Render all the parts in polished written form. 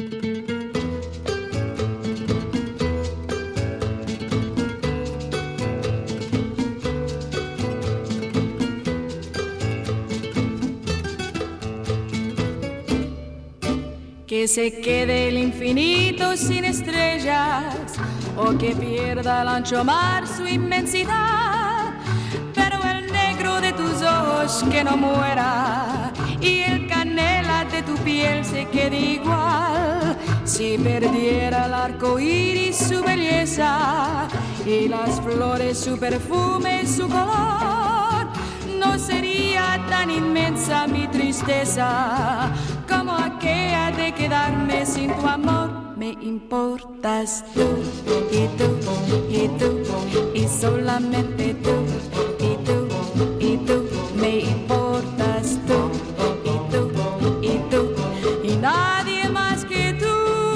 Que se quede el infinito sin estrellas o que pierda el ancho mar su inmensidad, pero el negro de tus ojos que no muera y el canela de tu piel se quede igual. Si perdiera el arco iris su belleza y las flores su perfume, su color, no sería tan inmensa mi tristeza como aquella de quedarme sin tu amor. Me importas tú, y tú, y tú, y solamente tú, y tú, y tú. Me importas tú, y tú, y tú, y nadie más que tú.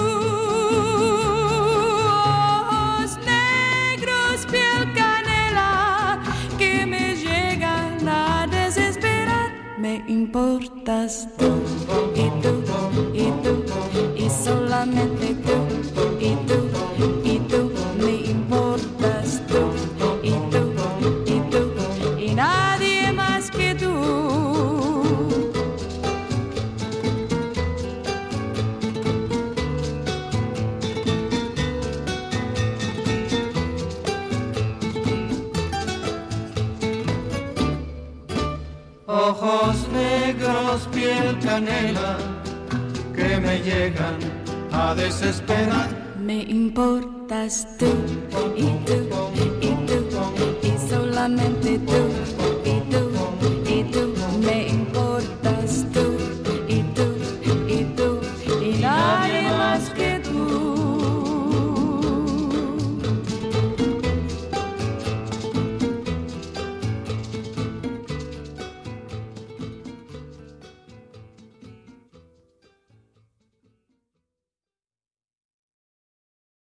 Ojos negros, piel canela, que me llegan a desesperar. Me importas tú, y tú, y tú, y solamente tú, y tú, y tú. Me importas tú, y tú, y tú, y nadie más que tú. Ojos negros, piel canela, que me llegan a desesperar. Me importas tú, y tú, y tú, y solamente tú, y tú, y tú. Me importas